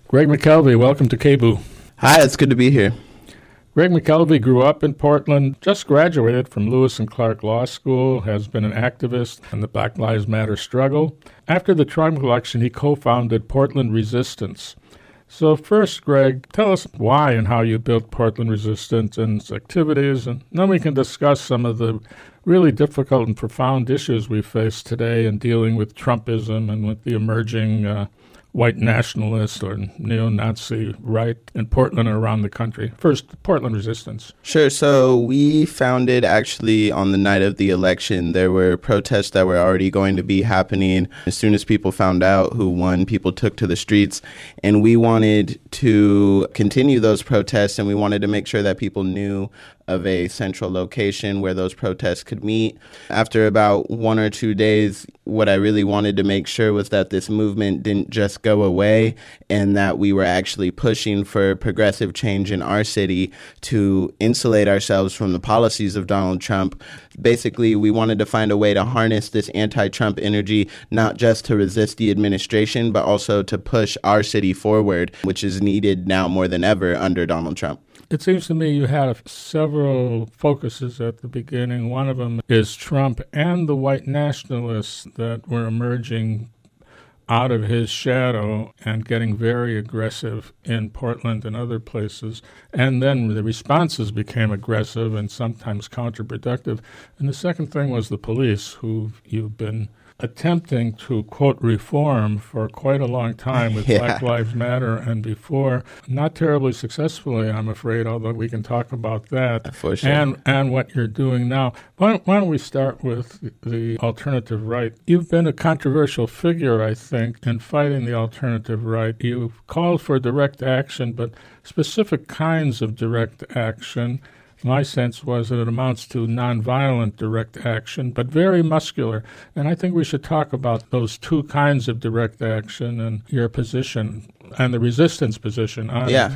Greg McKelvey, welcome to KBOO. Hi, it's good to be here. Greg McKelvey grew up in Portland, just graduated from Lewis and Clark Law School, has been an activist in the Black Lives Matter struggle. After the Trump election, he co-founded Portland Resistance. So first, Greg, tell us why and how you built Portland Resistance and its activities, and then we can discuss some of the really difficult and profound issues we face today in dealing with Trumpism and with the emerging white nationalist or neo-Nazi right in Portland and around the country. First, Portland Resistance. Sure. So we founded actually on the night of the election. There were protests that were already going to be happening. As soon as people found out who won, people took to the streets. And we wanted to continue those protests, and we wanted to make sure that people knew of a central location where those protests could meet. After about 1 or 2 days, what I really wanted to make sure was that this movement didn't just go away and that we were actually pushing for progressive change in our city to insulate ourselves from the policies of Donald Trump. Basically, we wanted to find a way to harness this anti-Trump energy, not just to resist the administration, but also to push our city forward, which is needed now more than ever under Donald Trump. It seems to me you had several focuses at the beginning. One of them is Trump and the white nationalists that were emerging out of his shadow and getting very aggressive in Portland and other places. And then the responses became aggressive and sometimes counterproductive. And the second thing was the police, who you've been attempting to, quote, reform for quite a long time with Black Lives Matter and before. Not terribly successfully, I'm afraid, although we can talk about that. For sure. And what you're doing now. Why don't we start with the alternative right? You've been a controversial figure, I think, in fighting the alternative right. You've called for direct action, but specific kinds of direct action. My sense was that it amounts to nonviolent direct action, but very muscular. And I think we should talk about those two kinds of direct action and your position and the resistance position on it.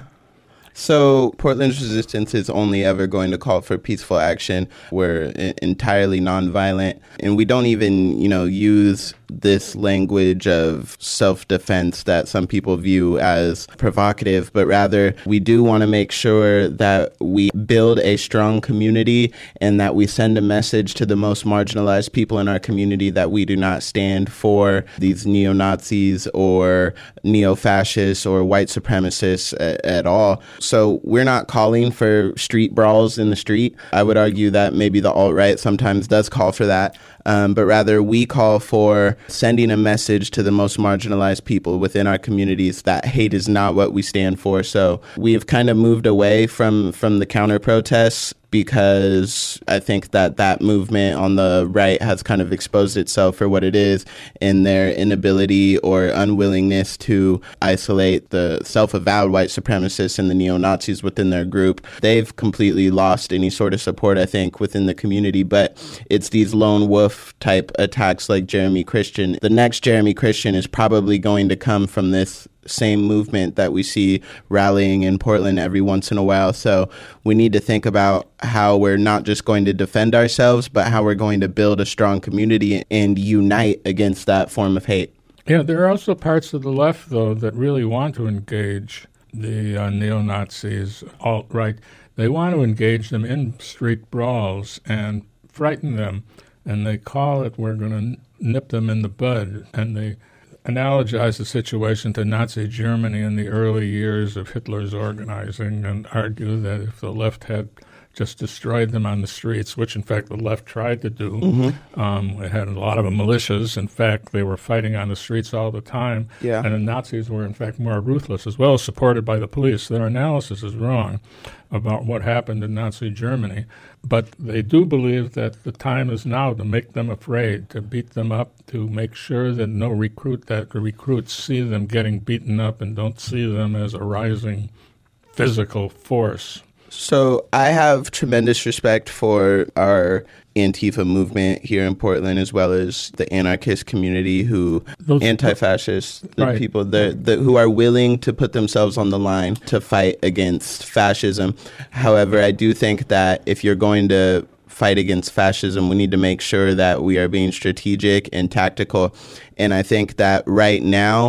So Portland's Resistance is only ever going to call for peaceful action. We're entirely nonviolent, and we don't even, use this language of self-defense that some people view as provocative, but rather we do want to make sure that we build a strong community and that we send a message to the most marginalized people in our community that we do not stand for these neo-Nazis or neo-fascists or white supremacists at all. So we're not calling for street brawls in the street. I would argue that maybe the alt-right sometimes does call for that, but rather we call for sending a message to the most marginalized people within our communities that hate is not what we stand for. So we have kind of moved away from the counter protests because I think that movement on the right has kind of exposed itself for what it is in their inability or unwillingness to isolate the self-avowed white supremacists and the neo-Nazis within their group. They've completely lost any sort of support, I think, within the community, but it's these lone wolf type attacks like Jeremy Christian. The next Jeremy Christian is probably going to come from this same movement that we see rallying in Portland every once in a while. So we need to think about how we're not just going to defend ourselves, but how we're going to build a strong community and unite against that form of hate. Yeah, there are also parts of the left, though, that really want to engage the neo-Nazis, alt-right. They want to engage them in street brawls and frighten them, and they call it, we're going to nip them in the bud, and they analogize the situation to Nazi Germany in the early years of Hitler's organizing and argue that if the left had just destroyed them on the streets, which in fact the left tried to do. It had a lot of militias. In fact, they were fighting on the streets all the time. Yeah. And the Nazis were in fact more ruthless as well, supported by the police. Their analysis is wrong about what happened in Nazi Germany. But they do believe that the time is now to make them afraid, to beat them up, to make sure that the recruits see them getting beaten up and don't see them as a rising physical force. So I have tremendous respect for our Antifa movement here in Portland, as well as the anarchist community anti-fascists, right. People who are willing to put themselves on the line to fight against fascism. However, I do think that if you're going to fight against fascism, we need to make sure that we are being strategic and tactical. And I think that right now,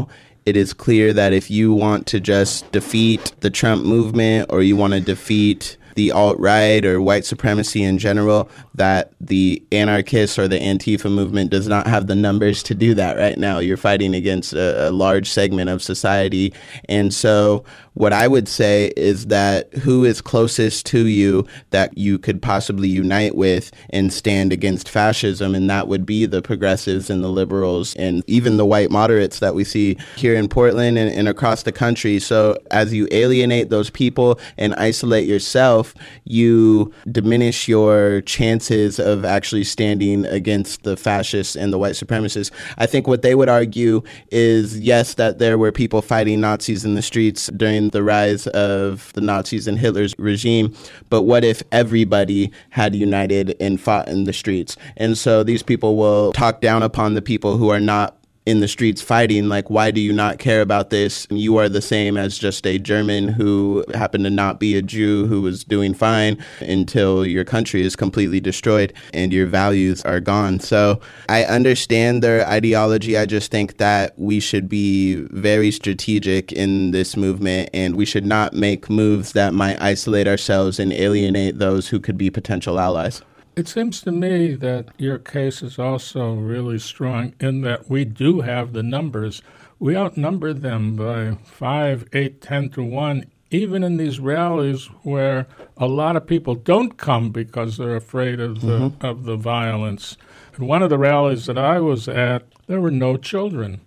it is clear that if you want to just defeat the Trump movement or you want to defeat the alt-right or white supremacy in general, that the anarchists or the Antifa movement does not have the numbers to do that right now. You're fighting against a large segment of society. And so what I would say is that who is closest to you that you could possibly unite with and stand against fascism, and that would be the progressives and the liberals and even the white moderates that we see here in Portland and across the country. So as you alienate those people and isolate yourself, you diminish your chances of actually standing against the fascists and the white supremacists. I think what they would argue is, yes, that there were people fighting Nazis in the streets during the rise of the Nazis and Hitler's regime, but what if everybody had united and fought in the streets? And so these people will talk down upon the people who are not in the streets fighting, like, why do you not care about this? You are the same as just a German who happened to not be a Jew who was doing fine until your country is completely destroyed and your values are gone. So I understand their ideology. I just think that we should be very strategic in this movement, and we should not make moves that might isolate ourselves and alienate those who could be potential allies. It seems to me that your case is also really strong in that we do have the numbers. We outnumber them by 5, 8, 10 to 1, even in these rallies where a lot of people don't come because they're afraid of the violence. At one of the rallies that I was at, there were no children.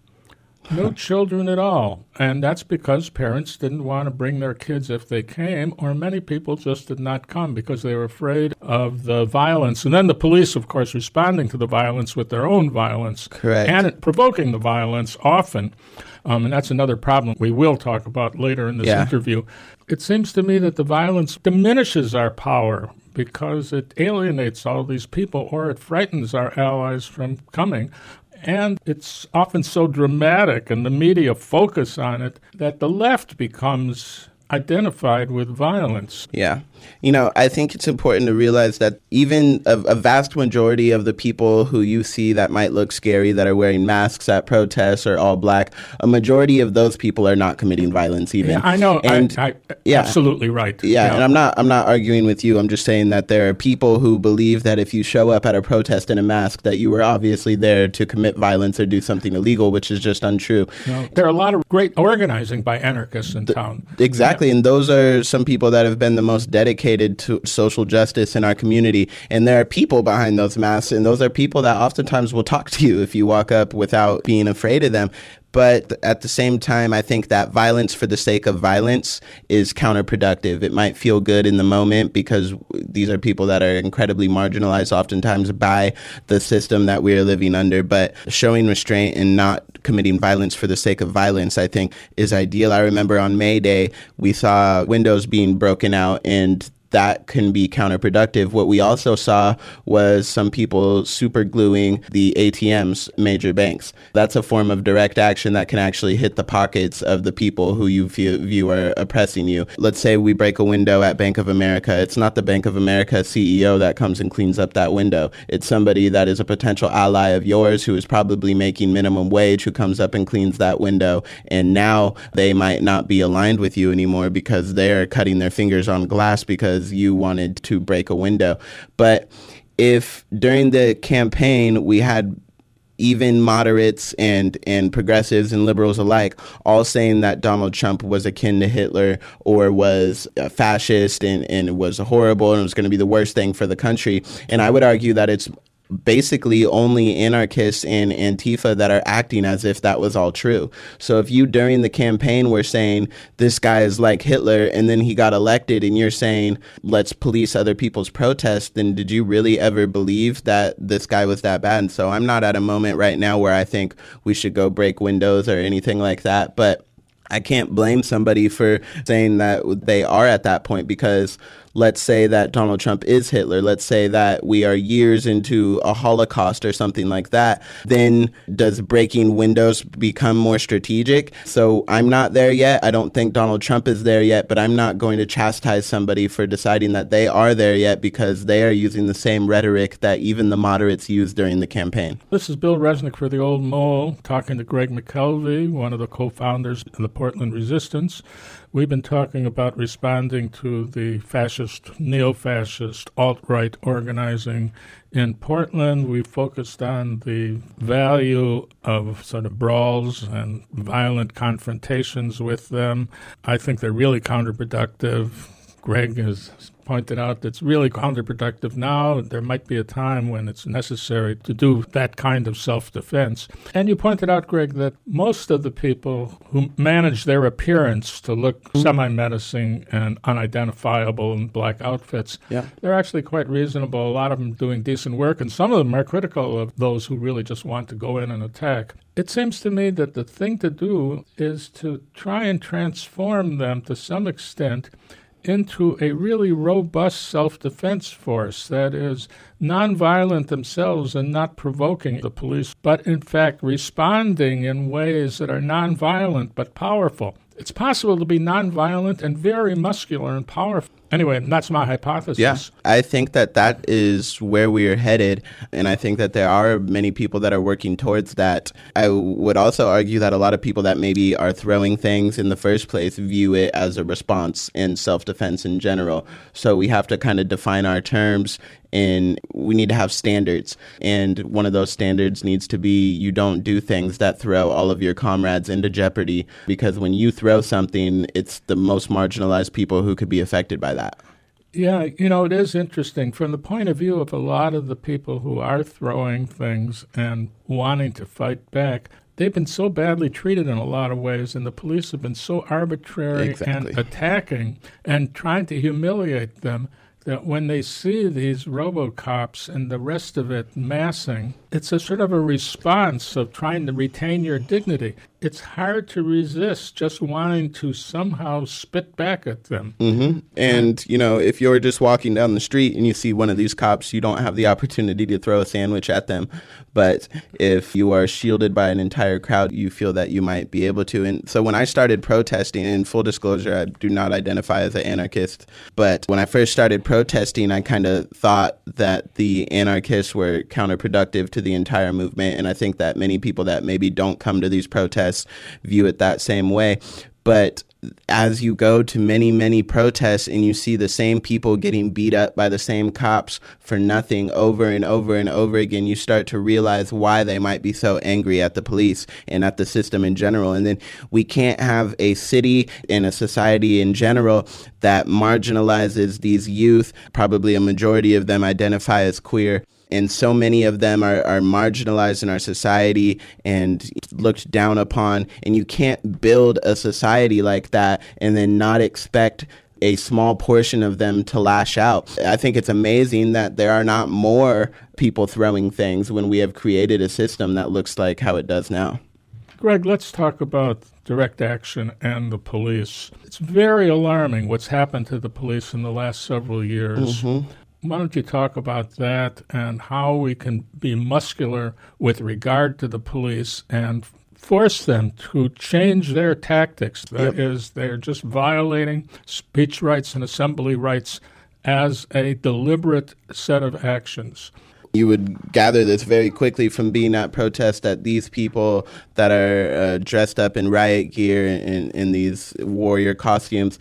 No children at all. And that's because parents didn't want to bring their kids if they came, or many people just did not come because they were afraid of the violence. And then the police, of course, responding to the violence with their own violence. Correct. And provoking the violence often. And that's another problem we will talk about later in this interview. It seems to me that the violence diminishes our power because it alienates all these people, or it frightens our allies from coming. And it's often so dramatic, and the media focus on it, that the left becomes identified with violence. Yeah. You know, I think it's important to realize that even a vast majority of the people who you see that might look scary, that are wearing masks at protests or all black, a majority of those people are not committing violence even. Yeah, I know. And absolutely right. Yeah, and I'm not arguing with you. I'm just saying that there are people who believe that if you show up at a protest in a mask, that you were obviously there to commit violence or do something illegal, which is just untrue. No, there are a lot of great organizing by anarchists in town. Exactly, and those are some people that have been the most dedicated to social justice in our community. And there are people behind those masks, and those are people that oftentimes will talk to you if you walk up without being afraid of them. But at the same time, I think that violence for the sake of violence is counterproductive. It might feel good in the moment because these are people that are incredibly marginalized oftentimes by the system that we are living under. But showing restraint and not committing violence for the sake of violence, I think, is ideal. I remember on May Day, we saw windows being broken out, and that can be counterproductive. What we also saw was some people super gluing the ATMs, major banks. That's a form of direct action that can actually hit the pockets of the people who you view are oppressing you. Let's say we break a window at Bank of America. It's not the Bank of America CEO that comes and cleans up that window. It's somebody that is a potential ally of yours who is probably making minimum wage who comes up and cleans that window. And now they might not be aligned with you anymore because they're cutting their fingers on glass because you wanted to break a window. But if during the campaign we had even moderates and progressives and liberals alike all saying that Donald Trump was akin to Hitler or was a fascist and was horrible and was going to be the worst thing for the country, and I would argue that it's basically only anarchists and Antifa that are acting as if that was all true. So if you during the campaign were saying this guy is like Hitler and then he got elected and you're saying let's police other people's protests, then did you really ever believe that this guy was that bad? And so I'm not at a moment right now where I think we should go break windows or anything like that, but I can't blame somebody for saying that they are at that point because, let's say that Donald Trump is Hitler, let's say that we are years into a Holocaust or something like that, then does breaking windows become more strategic? So I'm not there yet. I don't think Donald Trump is there yet, but I'm not going to chastise somebody for deciding that they are there yet because they are using the same rhetoric that even the moderates used during the campaign. This is Bill Resnick for The Old Mole, talking to Greg McKelvey, one of the co-founders of the Portland Resistance. We've been talking about responding to the fascist, neo-fascist, alt-right organizing in Portland. We focused on the value of sort of brawls and violent confrontations with them. I think they're really counterproductive. Greg has pointed out it's really counterproductive now. There might be a time when it's necessary to do that kind of self-defense. And you pointed out, Greg, that most of the people who manage their appearance to look semi-menacing and unidentifiable in black outfits, they're actually quite reasonable. A lot of them doing decent work, and some of them are critical of those who really just want to go in and attack. It seems to me that the thing to do is to try and transform them to some extent into a really robust self-defense force that is nonviolent themselves and not provoking the police, but in fact responding in ways that are nonviolent but powerful. It's possible to be nonviolent and very muscular and powerful. Anyway, that's my hypothesis. Yeah, I think that is where we are headed, and I think that there are many people that are working towards that. I would also argue that a lot of people that maybe are throwing things in the first place view it as a response in self-defense in general. So we have to kind of define our terms, and we need to have standards. And one of those standards needs to be you don't do things that throw all of your comrades into jeopardy, because when you throw something, it's the most marginalized people who could be affected by that. Yeah, it is interesting. From the point of view of a lot of the people who are throwing things and wanting to fight back, they've been so badly treated in a lot of ways, and the police have been so arbitrary and attacking and trying to humiliate them that when they see these RoboCops and the rest of it massing, it's a sort of a response of trying to retain your dignity. It's hard to resist just wanting to somehow spit back at them. Mm-hmm. And, if you're just walking down the street and you see one of these cops, you don't have the opportunity to throw a sandwich at them. But if you are shielded by an entire crowd, you feel that you might be able to. And so when I started protesting, in full disclosure, I do not identify as an anarchist. But when I first started protesting, I kind of thought that the anarchists were counterproductive to the entire movement. And I think that many people that maybe don't come to these protests view it that same way. But as you go to many, many protests and you see the same people getting beat up by the same cops for nothing over and over and over again, you start to realize why they might be so angry at the police and at the system in general. And then we can't have a city and a society in general that marginalizes these youth. Probably a majority of them identify as queer. And so many of them are marginalized in our society and looked down upon. And you can't build a society like that and then not expect a small portion of them to lash out. I think it's amazing that there are not more people throwing things when we have created a system that looks like how it does now. Greg, let's talk about direct action and the police. It's very alarming what's happened to the police in the last several years. Mm-hmm. Why don't you talk about that and how we can be muscular with regard to the police and force them to change their tactics? That is, they're just violating speech rights and assembly rights as a deliberate set of actions. You would gather this very quickly from being at protests that these people that are dressed up in riot gear in these warrior costumes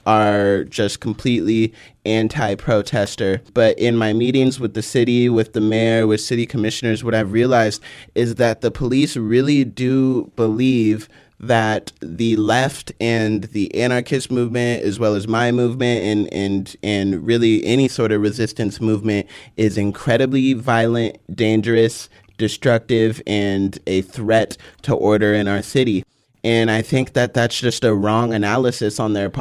are just completely anti-protester. But in my meetings with the city, with the mayor, with city commissioners, what I've realized is that the police really do believe that the left and the anarchist movement, as well as my movement and really any sort of resistance movement, is incredibly violent, dangerous, destructive, and a threat to order in our city. And I think that that's just a wrong analysis on their part.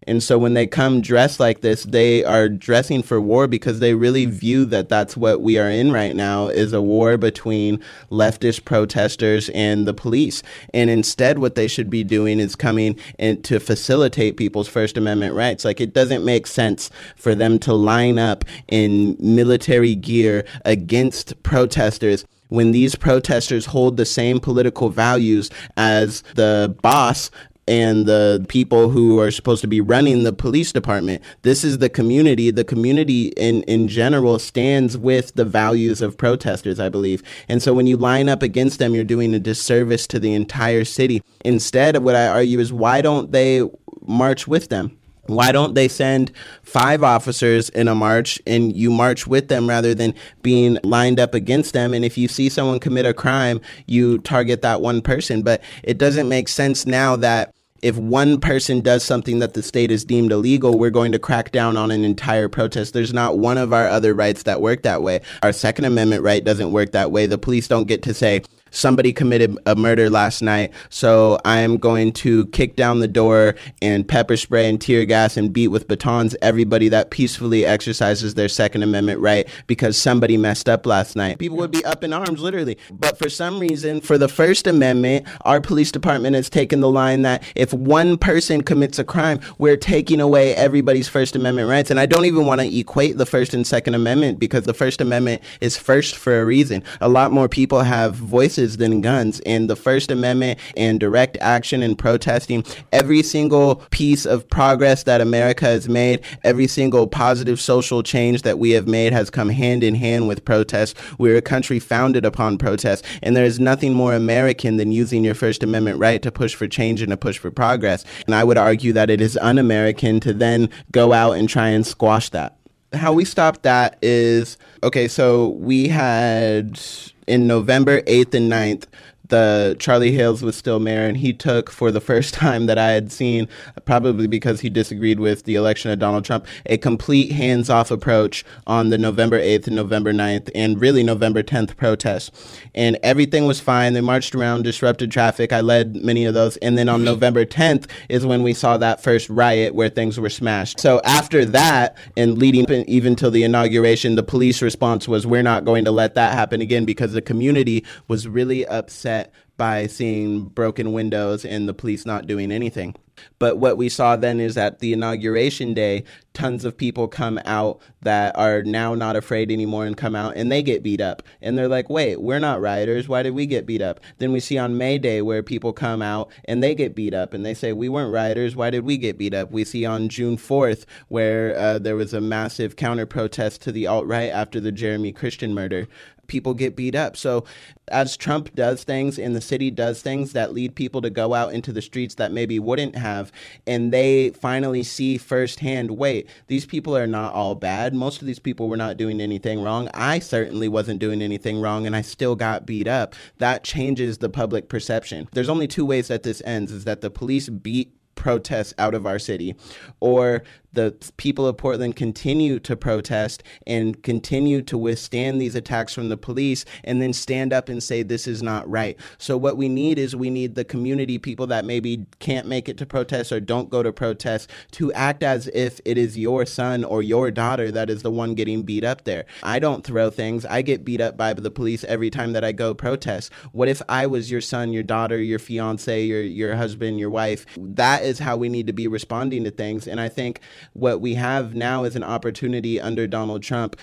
And so when they come dressed like this, they are dressing for war because they really view that that's what we are in right now, is a war between leftist protesters and the police. And instead, what they should be doing is coming in to facilitate people's First Amendment rights. Like, it doesn't make sense for them to line up in military gear against protesters when these protesters hold the same political values as the boss and the people who are supposed to be running the police department. This is the community. The community in general stands with the values of protesters, I believe. And so when you line up against them, you're doing a disservice to the entire city. Instead, what I argue is, why don't they march with them? Why don't they send 5 officers in a march and you march with them rather than being lined up against them? And if you see someone commit a crime, you target that one person. But it doesn't make sense now that if one person does something that the state has deemed illegal, we're going to crack down on an entire protest. There's not one of our other rights that work that way. Our Second Amendment right doesn't work that way. The police don't get to say, somebody committed a murder last night, so I'm going to kick down the door and pepper spray and tear gas and beat with batons everybody that peacefully exercises their Second Amendment right because somebody messed up last night. People would be up in arms, literally. But for some reason, for the First Amendment, our police department has taken the line that if one person commits a crime, we're taking away everybody's First Amendment rights. And I don't even want to equate the First and Second Amendment, because the First Amendment is first for a reason. A lot more people have voices than guns, and the First Amendment and direct action and protesting, every single piece of progress that America has made, every single positive social change that we have made has come hand in hand with protest. We're a country founded upon protest, and there is nothing more American than using your First Amendment right to push for change and to push for progress. And I would argue that it is un-American to then go out and try and squash that. How we stopped that is, okay, so we had in November 8th and 9th, the Charlie Hales was still mayor, and he took, for the first time that I had seen, probably because he disagreed with the election of Donald Trump, a complete hands-off approach on the November 8th and November 9th and really November 10th protests. And everything was fine. They marched around, disrupted traffic. I led many of those. And then on November 10th is when we saw that first riot where things were smashed. So after that, and leading even till the inauguration, the police response was, we're not going to let that happen again, because the community was really upset by seeing broken windows and the police not doing anything. But what we saw then is at the inauguration day, tons of people come out that are now not afraid anymore and come out and they get beat up. And they're like, wait, we're not rioters. Why did we get beat up? Then we see on May Day where people come out and they get beat up and they say, we weren't rioters. Why did we get beat up? We see on June 4th where there was a massive counter protest to the alt-right after the Jeremy Christian murder. People get beat up. So as Trump does things and the city does things that lead people to go out into the streets that maybe wouldn't have, and they finally see firsthand, wait, these people are not all bad. Most of these people were not doing anything wrong. I certainly wasn't doing anything wrong, and I still got beat up. That changes the public perception. There's only 2 ways that this ends, is that the police beat protests out of our city, or the people of Portland continue to protest and continue to withstand these attacks from the police and then stand up and say this is not right. So what we need is the community, people that maybe can't make it to protest or don't go to protest, to act as if it is your son or your daughter that is the one getting beat up there. I don't throw things. I get beat up by the police every time that I go protest. What if I was your son, your daughter, your fiance, your husband, your wife? That is how we need to be responding to things. And I think what we have now is an opportunity under Donald Trump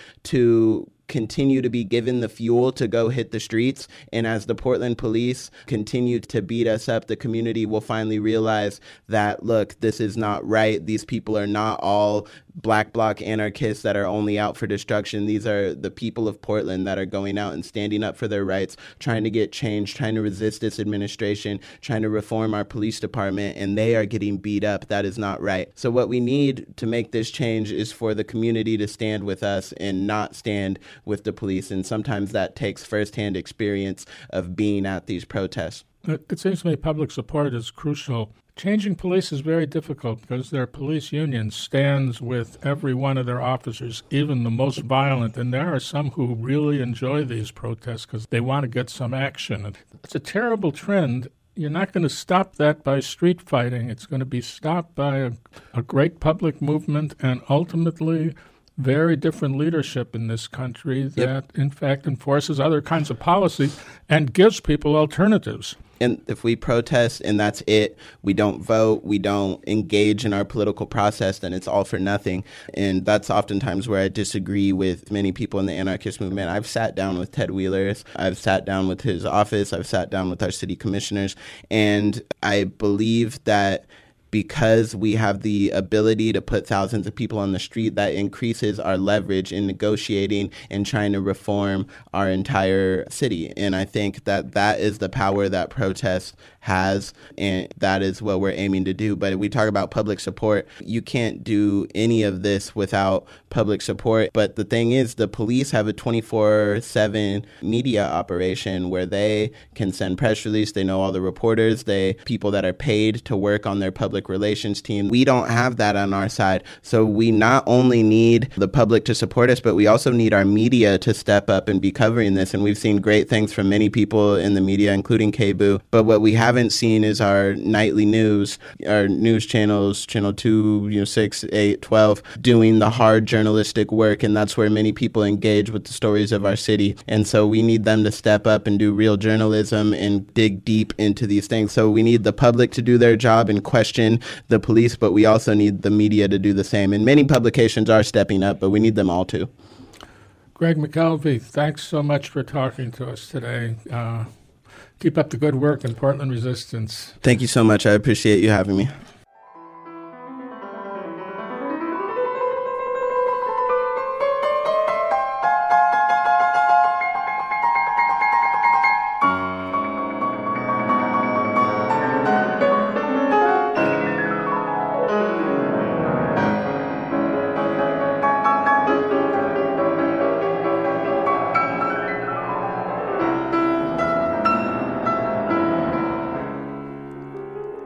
to continue to be given the fuel to go hit the streets. And as the Portland police continue to beat us up, the community will finally realize that, look, this is not right. These people are not all black bloc anarchists that are only out for destruction. These are the people of Portland that are going out and standing up for their rights, trying to get change, trying to resist this administration, trying to reform our police department, and they are getting beat up. That is not right. So what we need to make this change is for the community to stand with us and not stand with the police. And sometimes that takes firsthand experience of being at these protests. It seems to me public support is crucial. Changing police is very difficult because their police union stands with every one of their officers, even the most violent. And there are some who really enjoy these protests because they want to get some action. It's a terrible trend. you're not going to stop that by street fighting. It's going to be stopped by a great public movement and ultimately very different leadership in this country that, in fact, enforces other kinds of policies and gives people alternatives. And if we protest and that's it, we don't vote, we don't engage in our political process, then it's all for nothing. And that's oftentimes where I disagree with many people in the anarchist movement. I've sat down with Ted Wheelers, I've sat down with his office, I've sat down with our city commissioners, and I believe that because we have the ability to put thousands of people on the street, that increases our leverage in negotiating and trying to reform our entire city. And I think that that is the power that protest has, and that is what we're aiming to do. But if we talk about public support, you can't do any of this without public support. But the thing is, the police have a 24/7 media operation where they can send press release. They know all the reporters, people that are paid to work on their public relations team. We don't have that on our side. So we not only need the public to support us, but we also need our media to step up and be covering this. And we've seen great things from many people in the media, including KBOO. But what we haven't seen is our nightly news, our news channels, Channel 2, 6, 8, 12, doing the hard journalistic work. And that's where many people engage with the stories of our city. And so we need them to step up and do real journalism and dig deep into these things. So we need the public to do their job and question the police, but we also need the media to do the same. And many publications are stepping up, but we need them all to. Greg McKelvey, thanks so much for talking to us today. Keep up the good work in Portland Resistance. Thank you so much. I appreciate you having me.